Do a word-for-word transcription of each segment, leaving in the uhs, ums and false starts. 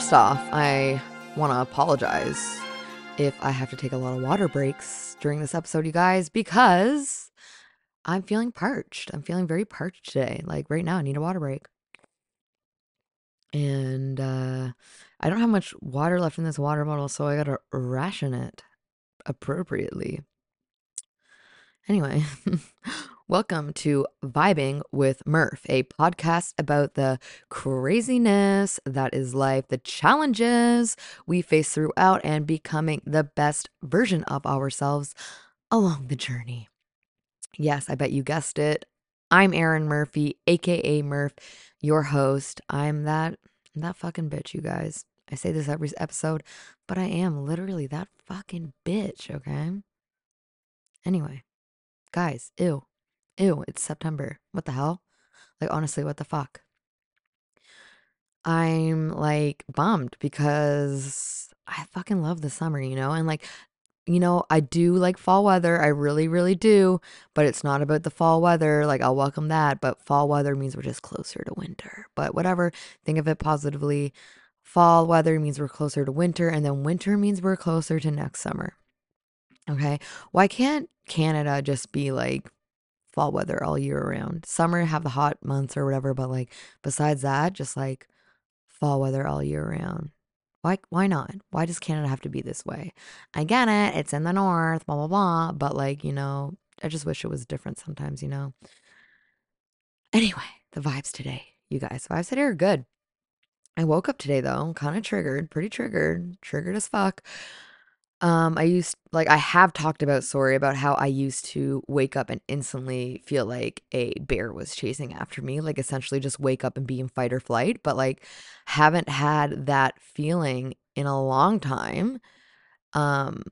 First off, I want to apologize if I have to take a lot of water breaks during this episode, you guys, because I'm feeling parched. I'm feeling very parched today. Like right now, I need a water break. And uh, I don't have much water left in this water bottle, so I gotta ration it appropriately. Anyway, welcome to Vibing with Murph, a podcast about the craziness that is life, the challenges we face throughout, and becoming the best version of ourselves along the journey. Yes, I bet you guessed it. I'm Erin Murphy, aka Murph, your host. I'm that that fucking bitch, you guys. I say this every episode, but I am literally that fucking bitch, okay? Anyway, guys, ew. Ew, it's September. What the hell? Like, honestly, what the fuck? I'm like bummed because I fucking love the summer, you know? And like, you know, I do like fall weather. I really, really do. But it's not about the fall weather. Like, I'll welcome that. But fall weather means we're just closer to winter. But whatever, think of it positively. Fall weather means we're closer to winter. And then winter means we're closer to next summer. Okay. Why can't Canada just be like fall weather all year around? Summer have the hot months or whatever, but like besides that, just like fall weather all year round. Why why not? Why does Canada have to be this way? I get it, it's in the north, blah blah blah, but like, you know, I just wish it was different sometimes, you know. Anyway, the vibes today, you guys. Vibes today are good. I woke up today though, kind of triggered, pretty triggered, triggered as fuck. Um, I used like I have talked about sorry about how I used to wake up and instantly feel like a bear was chasing after me, like essentially just wake up and be in fight or flight, but like haven't had that feeling in a long time. Um,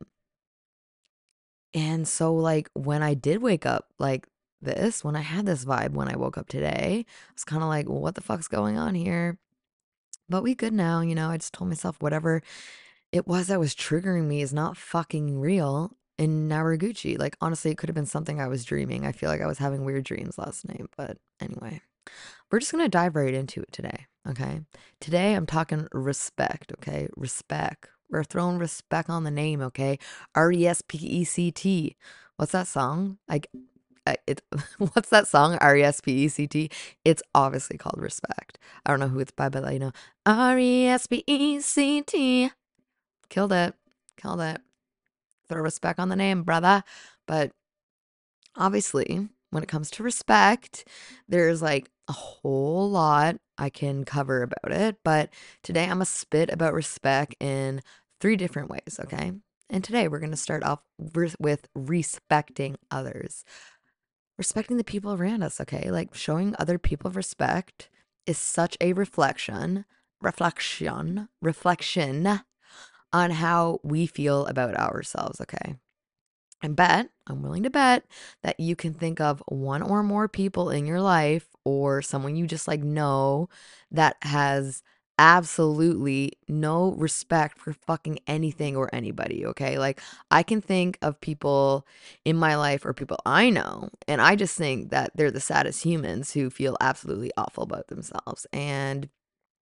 and so like when I did wake up like this, when I had this vibe when I woke up today, I was kind of like, well, what the fuck's going on here? But we good now, you know. I just told myself whatever it was that was triggering me is not fucking real in Naraguchi. Like, honestly, it could have been something I was dreaming. I feel like I was having weird dreams last night. But anyway, we're just going to dive right into it today. Okay. Today, I'm talking respect. Okay. Respect. We're throwing respect on the name. Okay. R E S P E C T. What's that song? Like, I- it, what's that song? R E S P E C T. It's obviously called Respect. I don't know who it's by, but you know, R E S P E C T. Killed it. Killed it. Throw respect on the name, brother. But obviously, when it comes to respect, there's like a whole lot I can cover about it. But today I'm going to spit about respect in three different ways, okay? And today we're going to start off with respecting others, respecting the people around us, okay? Like showing other people respect is such a reflection, reflection, reflection on how we feel about ourselves, okay? I bet, I'm willing to bet that you can think of one or more people in your life or someone you just like know that has absolutely no respect for fucking anything or anybody, okay? Like I can think of people in my life or people I know, and I just think that they're the saddest humans who feel absolutely awful about themselves. And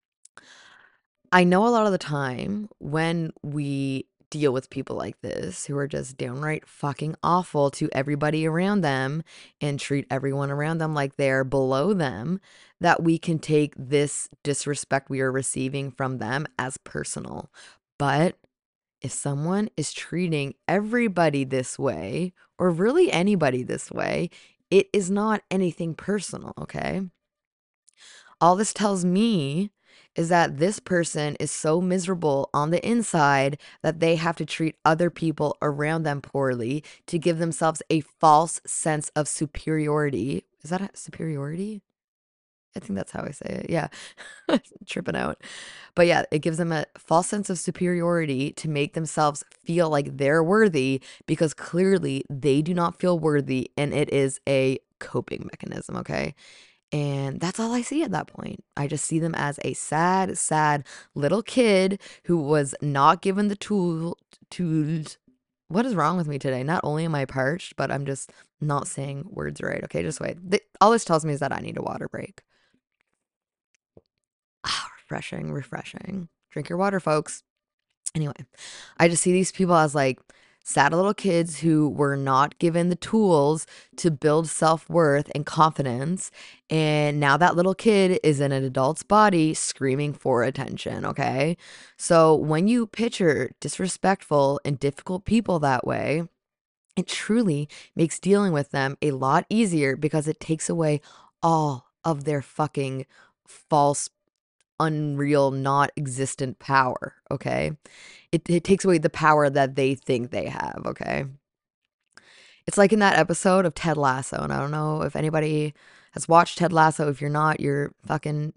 I know a lot of the time when we deal with people like this who are just downright fucking awful to everybody around them and treat everyone around them like they're below them, that we can take this disrespect we are receiving from them as personal. But if someone is treating everybody this way, or really anybody this way, it is not anything personal, okay? All this tells me is that this person is so miserable on the inside that they have to treat other people around them poorly to give themselves a false sense of superiority. Is that a superiority? I think that's how I say it. Yeah. Tripping out. But yeah, it gives them a false sense of superiority to make themselves feel like they're worthy because clearly they do not feel worthy, and it is a coping mechanism, okay? And that's all I see at that point. I just see them as a sad, sad little kid who was not given the tool tools. What is wrong with me today? Not only am I parched, but I'm just not saying words right. Okay, just wait. Th- all this tells me is that I need a water break. Ah, refreshing, refreshing. Drink your water, folks. Anyway, I just see these people as like sad little kids who were not given the tools to build self-worth and confidence. And now that little kid is in an adult's body screaming for attention, okay? So when you picture disrespectful and difficult people that way, it truly makes dealing with them a lot easier because it takes away all of their fucking false, unreal, not existent power, okay? It, it takes away the power that they think they have, okay? It's like in that episode of Ted Lasso, and I don't know if anybody has watched Ted Lasso. If you're not, you're fucking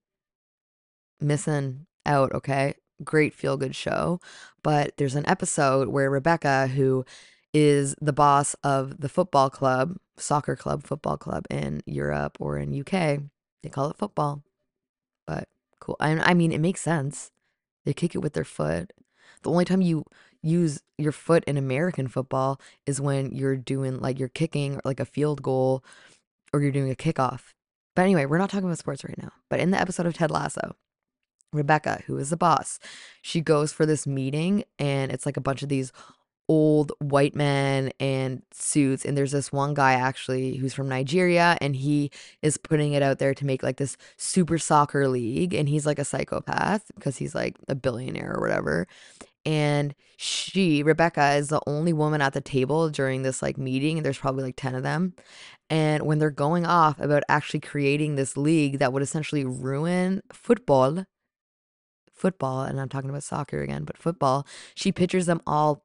missing out, okay? Great feel good show. But there's an episode where Rebecca, who is the boss of the football club, soccer club, football club in Europe or in U K, they call it football. But cool. I, I mean, it makes sense. They kick it with their foot. The only time you use your foot in American football is when you're doing like you're kicking like a field goal or you're doing a kickoff. But anyway, we're not talking about sports right now. But in the episode of Ted Lasso, Rebecca, who is the boss, she goes for this meeting and it's like a bunch of these old white men and suits, and there's this one guy actually who's from Nigeria, and he is putting it out there to make like this super soccer league, and he's like a psychopath because he's like a billionaire or whatever. And she, Rebecca, is the only woman at the table during this like meeting, and there's probably like ten of them. And when they're going off about actually creating this league that would essentially ruin football, football, and I'm talking about soccer again, but football, she pictures them all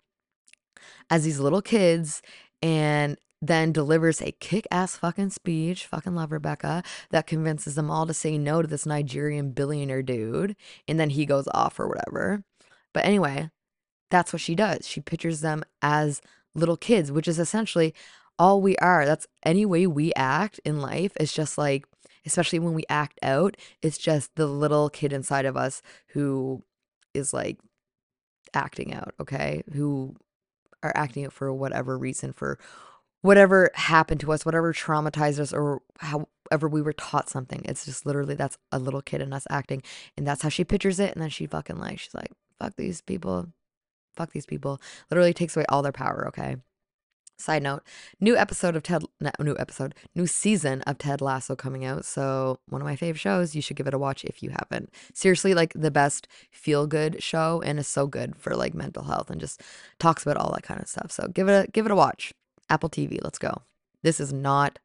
as these little kids and then delivers a kick-ass fucking speech, fucking love Rebecca, that convinces them all to say no to this Nigerian billionaire dude, and then he goes off or whatever. But anyway, that's what she does. She pictures them as little kids, which is essentially all we are. That's any way we act in life is just like, especially when we act out, it's just the little kid inside of us who is like acting out, okay? Who are acting out for whatever reason, for whatever happened to us, whatever traumatized us, or however we were taught something. It's just literally that's a little kid in us acting. And that's how she pictures it. And then she fucking like, she's like, fuck these people. Fuck these people. Literally takes away all their power, okay? Side note, new episode of Ted, no, new episode, new season of Ted Lasso coming out. So one of my fave shows, you should give it a watch if you haven't. Seriously, like the best feel good show, and is so good for like mental health and just talks about all that kind of stuff. So give it a give it a watch. Apple T V, let's go. This is not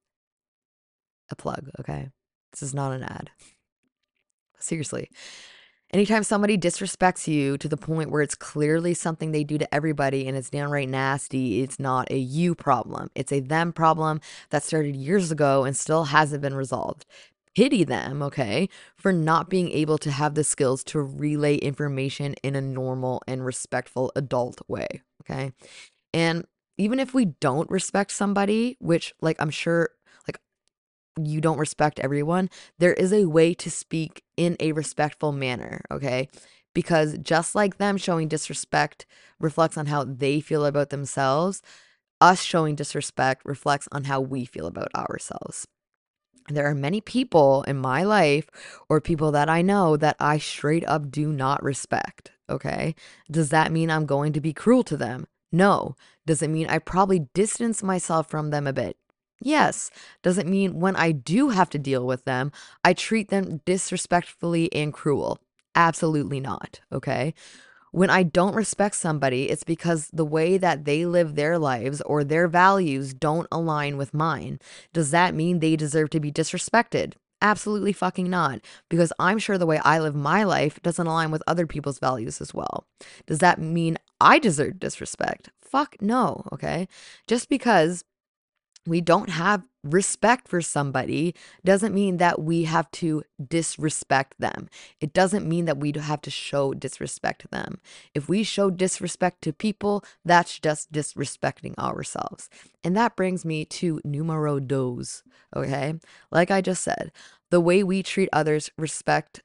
a plug, okay? This is not an ad. Seriously. Anytime somebody disrespects you to the point where it's clearly something they do to everybody and it's downright nasty, it's not a you problem. It's a them problem that started years ago and still hasn't been resolved. Pity them, okay, for not being able to have the skills to relay information in a normal and respectful adult way, okay? And even if we don't respect somebody, which, like, I'm sure you don't respect everyone, there is a way to speak in a respectful manner, okay? Because just like them showing disrespect reflects on how they feel about themselves, us showing disrespect reflects on how we feel about ourselves. There are many people in my life or people that I know that I straight up do not respect, okay? Does that mean I'm going to be cruel to them? No. Does it mean I probably distance myself from them a bit? Yes. Does it mean when I do have to deal with them, I treat them disrespectfully and cruel? Absolutely not, okay? When I don't respect somebody, it's because the way that they live their lives or their values don't align with mine. Does that mean they deserve to be disrespected? Absolutely fucking not, because I'm sure the way I live my life doesn't align with other people's values as well. Does that mean I deserve disrespect? Fuck no, okay? Just because we don't have respect for somebody doesn't mean that we have to disrespect them. It doesn't mean that we have to show disrespect to them. If we show disrespect to people, that's just disrespecting ourselves. And that brings me to numero dos, okay? Like I just said, the way we treat others respect,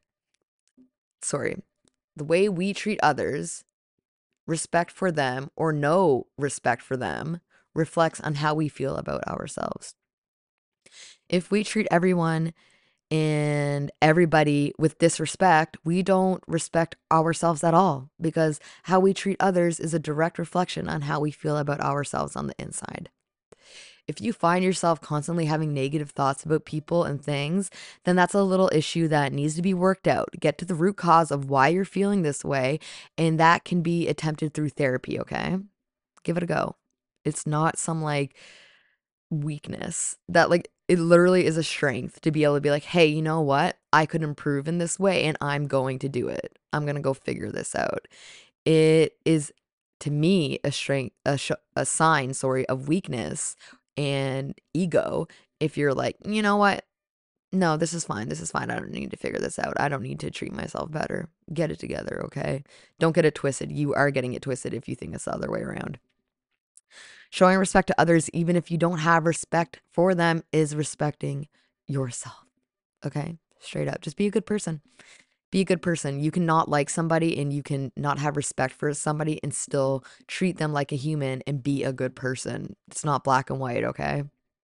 sorry, the way we treat others, respect for them or no respect for them, reflects on how we feel about ourselves. If we treat everyone and everybody with disrespect, we don't respect ourselves at all, because how we treat others is a direct reflection on how we feel about ourselves on the inside. If you find yourself constantly having negative thoughts about people and things, then that's a little issue that needs to be worked out. Get to the root cause of why you're feeling this way, and that can be attempted through therapy, okay? Give it a go. It's not some like weakness that like it literally is a strength to be able to be like, hey, you know what? I could improve in this way and I'm going to do it. I'm going to go figure this out. It is to me a strength, a, sh- a sign, sorry, of weakness and ego. If you're like, you know what? No, this is fine. This is fine. I don't need to figure this out. I don't need to treat myself better. Get it together, okay? Don't get it twisted. You are getting it twisted if you think it's the other way around. Showing respect to others, even if you don't have respect for them, is respecting yourself. Okay? Straight up. Just be a good person. Be a good person. You cannot like somebody and you can not have respect for somebody and still treat them like a human and be a good person. It's not black and white, okay?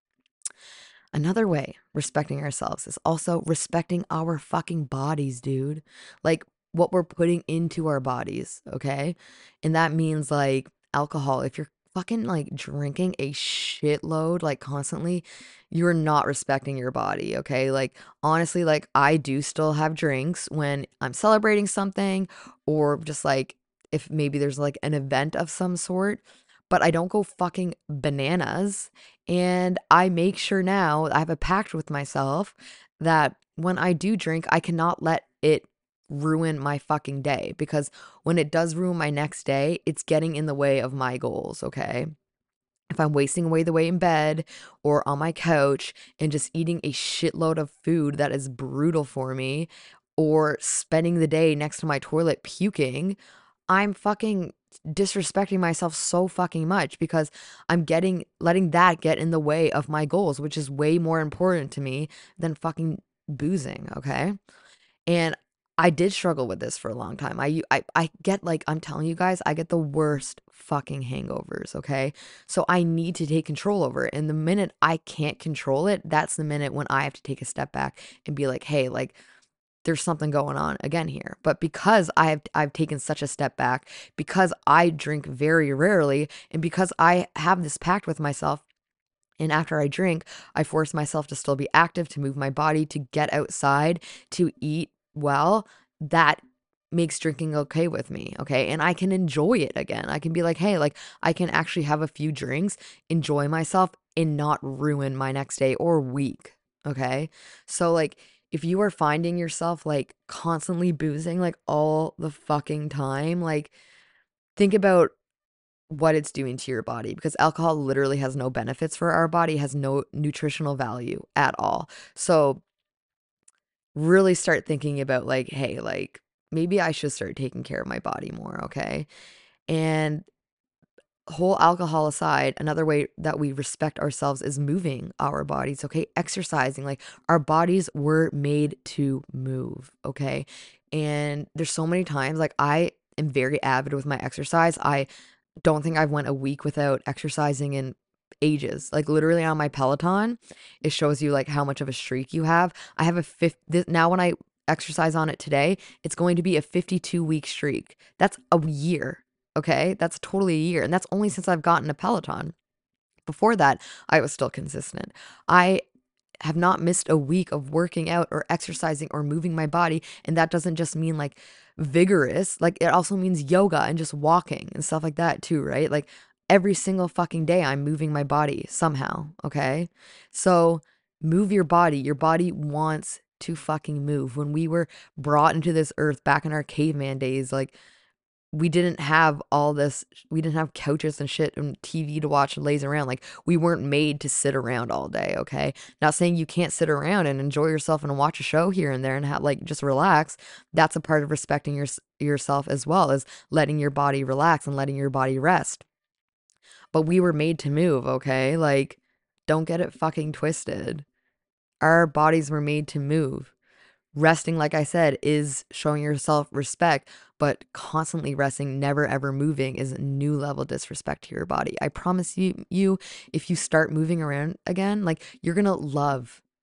Another way respecting ourselves is also respecting our fucking bodies, dude. Like what we're putting into our bodies, okay? And that means like alcohol. If you're fucking like drinking a shitload like constantly, you're not respecting your body, okay? Like honestly, like I do still have drinks when I'm celebrating something or just like if maybe there's like an event of some sort, but I don't go fucking bananas. And I make sure now, I have a pact with myself that when I do drink, I cannot let it ruin my fucking day, because when it does ruin my next day, it's getting in the way of my goals, okay? If I'm wasting away the way in bed or on my couch and just eating a shitload of food that is brutal for me, or spending the day next to my toilet puking, I'm fucking disrespecting myself so fucking much, because I'm getting letting that get in the way of my goals, which is way more important to me than fucking boozing, okay? And I did struggle with this for a long time. I I I get like I'm telling you guys, I get the worst fucking hangovers, okay? So I need to take control over it. And the minute I can't control it, that's the minute when I have to take a step back and be like, "Hey, like there's something going on again here." But because I have I've taken such a step back, because I drink very rarely, and because I have this pact with myself, and after I drink, I force myself to still be active, to move my body, to get outside, to eat well, that makes drinking okay with me, okay? And I can enjoy it again. I can be like, hey, like I can actually have a few drinks, enjoy myself, and not ruin my next day or week, okay? So, like, if you are finding yourself like constantly boozing like all the fucking time, like, think about what it's doing to your body, because alcohol literally has no benefits for our body, has no nutritional value at all. So really start thinking about like, hey, like maybe I should start taking care of my body more, okay? And whole alcohol aside, another way that we respect ourselves is moving our bodies, okay? Exercising. Like our bodies were made to move, okay? And there's so many times like I am very avid with my exercise. I don't think I've went a week without exercising in ages. Like literally on my Peloton, it shows you like how much of a streak you have. I have a fifth this, now when I exercise on it today, it's going to be a fifty-two week streak. That's a year. Okay? That's totally a year. And that's only since I've gotten a Peloton. Before that, I was still consistent. I have not missed a week of working out or exercising or moving my body. And that doesn't just mean like vigorous, like it also means yoga and just walking and stuff like that too, right? Like every single fucking day, I'm moving my body somehow. Okay. So move your body. Your body wants to fucking move. When we were brought into this earth back in our caveman days, like we didn't have all this, we didn't have couches and shit and T V to watch and laze around. Like we weren't made to sit around all day, okay? Not saying you can't sit around and enjoy yourself and watch a show here and there and have like just relax. That's a part of respecting your, yourself as well, as letting your body relax and letting your body rest. But we were made to move, okay? Like don't get it fucking twisted. Our bodies were made to move. Resting, like I said, is showing yourself respect, but constantly resting, never ever moving is a new level disrespect to your body. I promise you, you, if you start moving around again, like you're gonna love,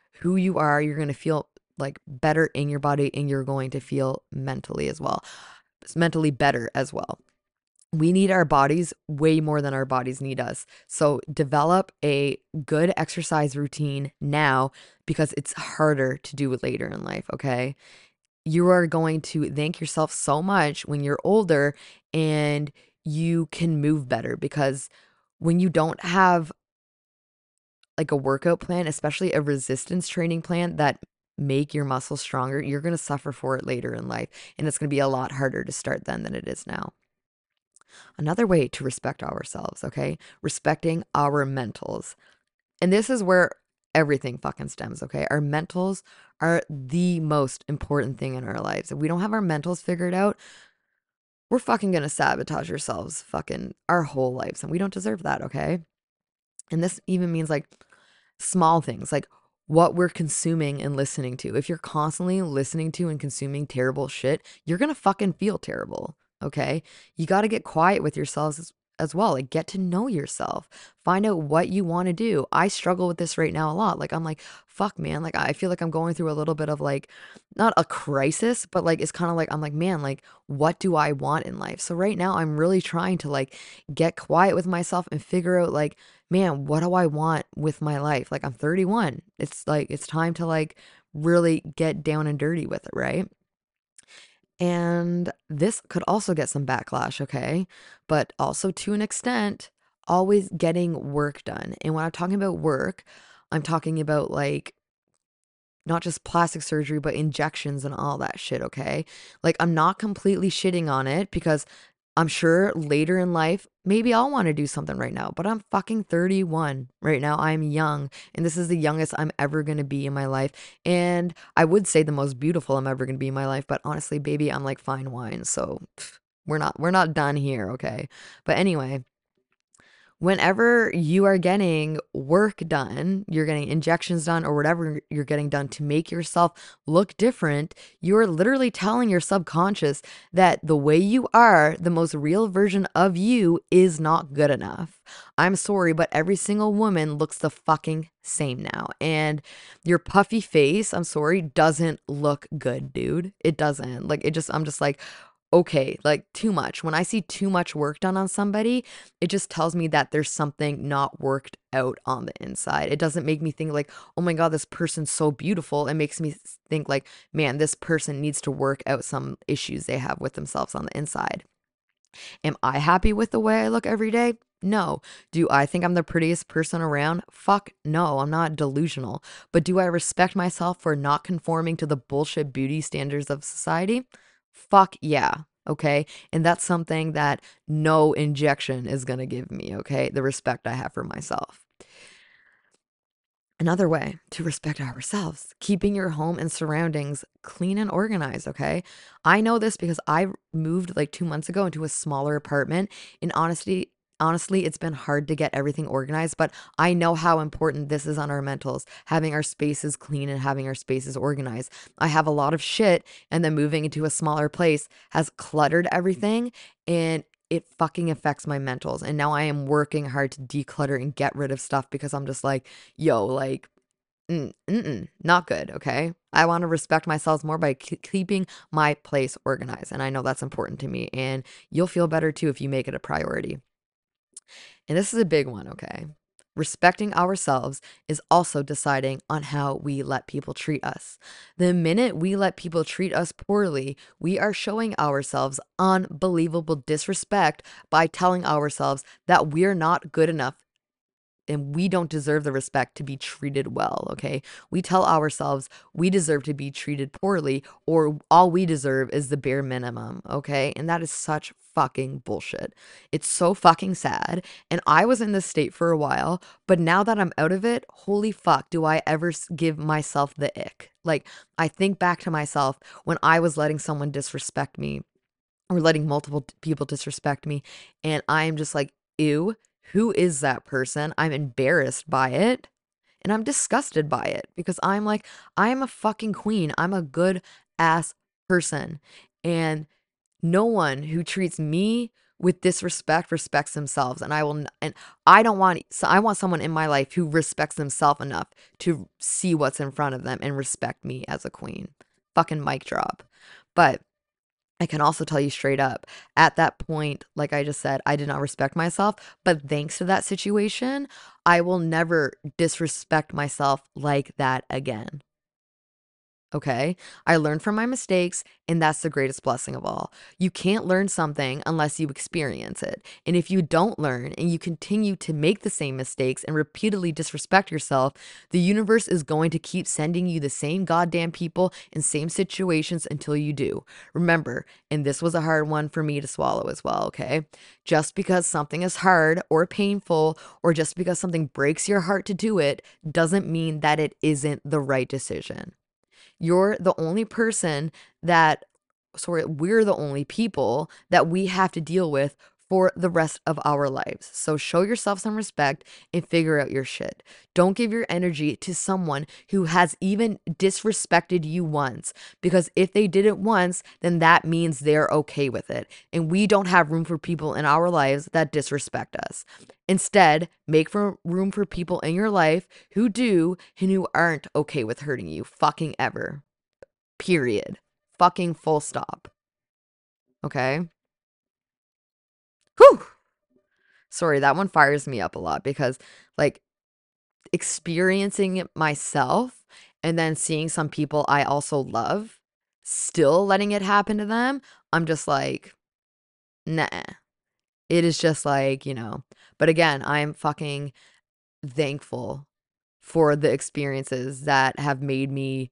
who you are. You're going to feel like better in your body, and you're going to feel mentally as well. It's mentally better as well. We need our bodies way more than our bodies need us. So develop a good exercise routine now, because it's harder to do it later in life, okay? You are going to thank yourself so much when you're older and you can move better, because when you don't have like a workout plan, especially a resistance training plan that make your muscles stronger, you're going to suffer for it later in life, and it's going to be a lot harder to start then than it is now. Another way to respect ourselves, okay? Respecting our mentals. And this is where everything fucking stems, okay? Our mentals are the most important thing in our lives. If we don't have our mentals figured out, we're fucking gonna sabotage ourselves fucking our whole lives, and we don't deserve that, okay? And this even means like small things, like what we're consuming and listening to. If you're constantly listening to and consuming terrible shit, you're gonna fucking feel terrible, okay? You gotta get quiet with yourselves as, as well. Like, get to know yourself. Find out what you want to do. I struggle with this right now a lot. Like, I'm like, fuck, man. Like, I feel like I'm going through a little bit of like, not a crisis, but like, it's kind of like, I'm like, man, like, what do I want in life? So right now, I'm really trying to like get quiet with myself and figure out like, man, what do I want with my life? Like, I'm thirty-one. It's like, it's time to like really get down and dirty with it, right? And this could also get some backlash, okay? But also to an extent, always getting work done. And when I'm talking about work, I'm talking about like not just plastic surgery, but injections and all that shit, okay? Like, I'm not completely shitting on it, because I'm sure later in life, maybe I'll want to do something right now, but I'm fucking thirty-one right now. I'm young, and this is the youngest I'm ever going to be in my life. And I would say the most beautiful I'm ever going to be in my life, but honestly, baby, I'm like fine wine. So pff, we're not we're not done here, okay? But anyway, whenever you are getting work done, you're getting injections done, or whatever you're getting done to make yourself look different, you're literally telling your subconscious that the way you are, the most real version of you, is not good enough. I'm sorry, but every single woman looks the fucking same now. And your puffy face, I'm sorry, doesn't look good, dude. It doesn't. Like, it just, I'm just like, okay, like too much. When I see too much work done on somebody, it just tells me that there's something not worked out on the inside. It doesn't make me think like, oh my God, this person's so beautiful. It makes me think like, man, this person needs to work out some issues they have with themselves on the inside. Am I happy with the way I look every day? No. Do I think I'm the prettiest person around? Fuck no, I'm not delusional. But do I respect myself for not conforming to the bullshit beauty standards of society? Fuck yeah. Okay. And that's something that no injection is going to give me. Okay. The respect I have for myself. Another way to respect ourselves, keeping your home and surroundings clean and organized, okay? I know this because I moved like two months ago into a smaller apartment. In honesty, honestly, it's been hard to get everything organized, but I know how important this is on our mentals, having our spaces clean and having our spaces organized. I have a lot of shit, and then moving into a smaller place has cluttered everything, and it fucking affects my mentals. And now I am working hard to declutter and get rid of stuff, because I'm just like, yo, like, mm, mm-mm, not good, okay? I want to respect myself more by k- keeping my place organized. And I know that's important to me. And you'll feel better too if you make it a priority. And this is a big one, okay? Respecting ourselves is also deciding on how we let people treat us. The minute we let people treat us poorly, we are showing ourselves unbelievable disrespect by telling ourselves that we're not good enough and we don't deserve the respect to be treated well, okay? We tell ourselves we deserve to be treated poorly, or all we deserve is the bare minimum, okay? And that is such fucking bullshit. It's so fucking sad. And I was in this state for a while, but now that I'm out of it, holy fuck, do I ever give myself the ick? Like, I think back to myself when I was letting someone disrespect me, or letting multiple people disrespect me, and I'm just like, ew, who is that person? I'm embarrassed by it, and I'm disgusted by it, because I'm like, I am a fucking queen. I'm a good ass person, and no one who treats me with disrespect respects themselves, and I will and I don't want so I want someone in my life who respects themselves enough to see what's in front of them and respect me as a queen. Fucking mic drop. But I can also tell you straight up, at that point, like I just said, I did not respect myself, but thanks to that situation, I will never disrespect myself like that again. Okay. I learned from my mistakes, and that's the greatest blessing of all. You can't learn something unless you experience it. And if you don't learn and you continue to make the same mistakes and repeatedly disrespect yourself, the universe is going to keep sending you the same goddamn people and same situations until you do. Remember, and this was a hard one for me to swallow as well, okay? Just because something is hard or painful, or just because something breaks your heart to do it, doesn't mean that it isn't the right decision. You're the only person that, sorry, we're the only people that we have to deal with for the rest of our lives. So show yourself some respect and figure out your shit. Don't give your energy to someone who has even disrespected you once, because if they did it once, then that means they're okay with it. And we don't have room for people in our lives that disrespect us. Instead, make for room for people in your life who do and who aren't okay with hurting you fucking ever. Period. Fucking full stop. Okay? Whew. Sorry, that one fires me up a lot because, like, experiencing it myself and then seeing some people I also love still letting it happen to them, I'm just like, nah. It is just like, you know. But again, I'm fucking thankful for the experiences that have made me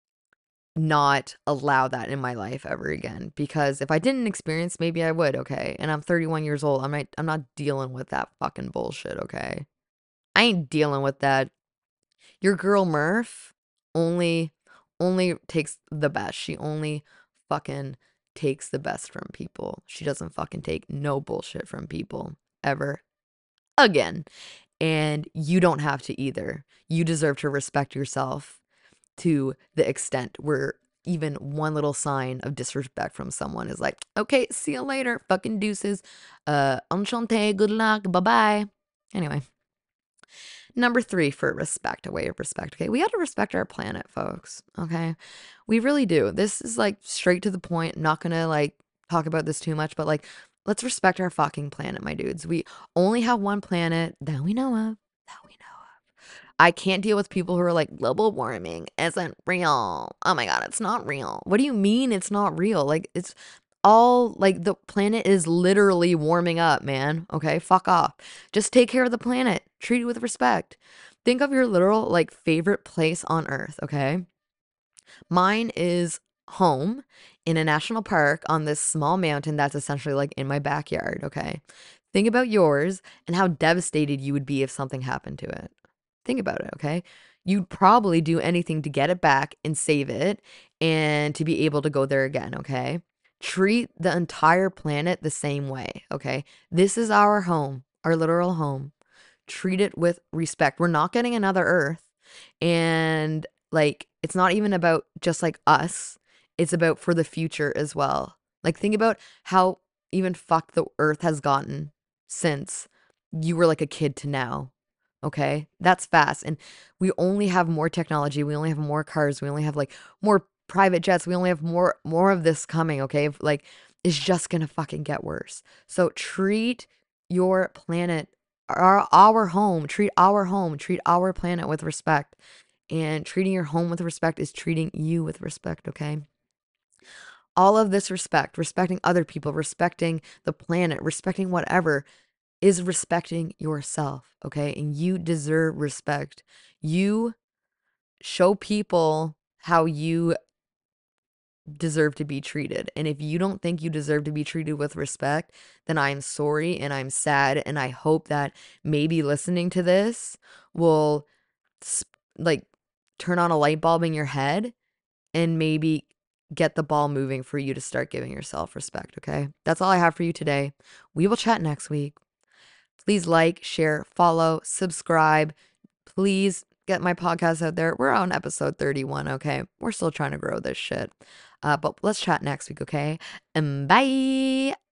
not allow that in my life ever again, because if I didn't experience, maybe I would, okay? And I'm thirty-one years old. I'm not I'm not dealing with that fucking bullshit, okay? I ain't dealing with that. Your girl Murph only only takes the best. She only fucking takes the best from people. She doesn't fucking take no bullshit from people ever again. And you don't have to either. You deserve to respect yourself to the extent where even one little sign of disrespect from someone is like, okay, see you later, fucking deuces, uh, enchanté, good luck, bye-bye. Anyway, number three for respect, a way of respect, okay? We got to respect our planet, folks, okay? We really do. This is like straight to the point. I'm not gonna like talk about this too much, but like, let's respect our fucking planet, my dudes. We only have one planet that we know of, that we know I can't deal with people who are like, global warming isn't real. Oh my God, it's not real. What do you mean it's not real? Like, it's all like the planet is literally warming up, man. Okay, fuck off. Just take care of the planet, treat it with respect. Think of your literal like favorite place on earth, okay? Mine is home in a national park on this small mountain that's essentially like in my backyard, okay? Think about yours and how devastated you would be if something happened to it. Think about it, okay? You'd probably do anything to get it back and save it and to be able to go there again, okay? Treat the entire planet the same way, okay? This is our home, our literal home. Treat it with respect. We're not getting another Earth. And like, it's not even about just like us, it's about for the future as well. Like, think about how even fucked the Earth has gotten since you were like a kid to now. Okay, that's fast. And we only have more technology. We only have more cars. We only have like more private jets. We only have more more of this coming. Okay, like it's just gonna fucking get worse. So treat your planet, our our home. Treat our home. Treat our planet with respect. And treating your home with respect is treating you with respect. Okay. All of this respect, respecting other people, respecting the planet, respecting whatever, is respecting yourself, okay? And you deserve respect. You show people how you deserve to be treated. And if you don't think you deserve to be treated with respect, then I'm sorry and I'm sad. And I hope that maybe listening to this will like turn on a light bulb in your head and maybe get the ball moving for you to start giving yourself respect, okay? That's all I have for you today. We will chat next week. Please like, share, follow, subscribe. Please get my podcast out there. We're on episode thirty-one, okay? We're still trying to grow this shit. Uh, but let's chat next week, okay? And bye.